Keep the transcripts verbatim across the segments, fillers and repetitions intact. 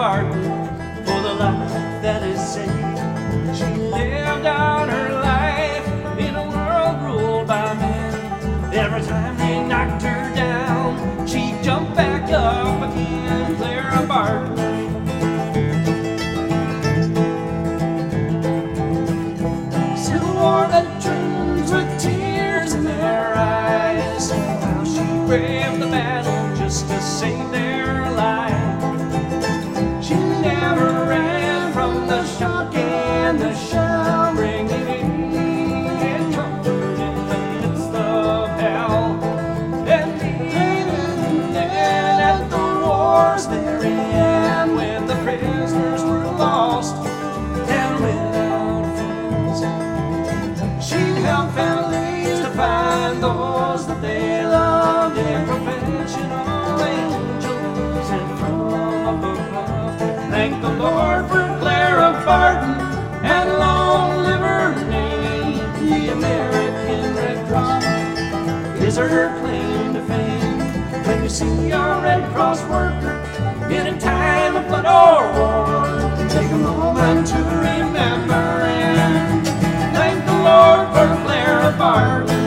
Barton for the life that is saved. She lived out her life in a world ruled by men. Every time they knocked her down, she jumped back up again. Clara Barton. Civil War veterans with tears in their eyes, how she braved the battle just to save their life. She never ran from the shock and the shell, bringing and comfort in the midst of hell. And even then at the war's very end, when the prisoners were lost and without friends, she'd help families to find those that they loved, and professional angels sent from above. Thank the Lord for Clara Barton, and long live her name. The American Red Cross is her claim to fame. When you see a Red Cross worker in a time of blood or war, take a moment to remember and thank the Lord for Clara Barton.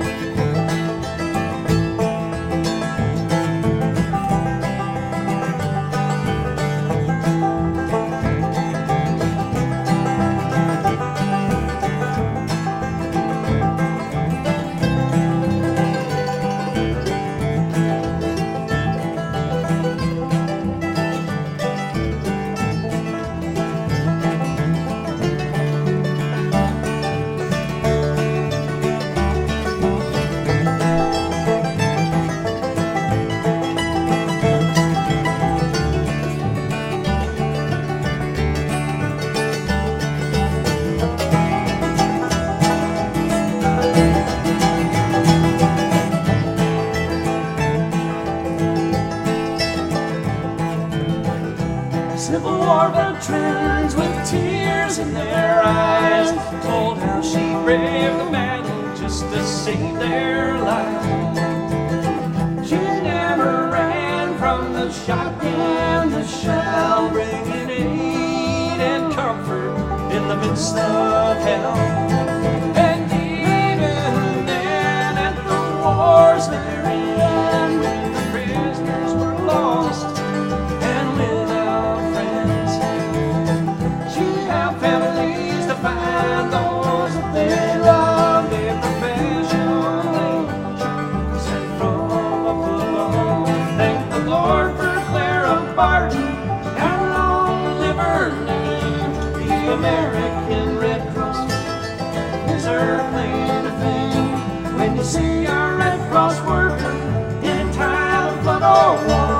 Civil War veterans with tears in their eyes told how she braved the battle just to save their lives. She never ran from the shock and the shell, bringing aid and comfort in the midst of hell. And even then at the war's very end, when the prisoners were lost and without friends, she helped families to find those that they loved, and professional angels sent from above. Thank the Lord for Clara Barton, and long live her name. The American Red Cross is her claim to fame. When you see a Red Cross worker in time of blood or war,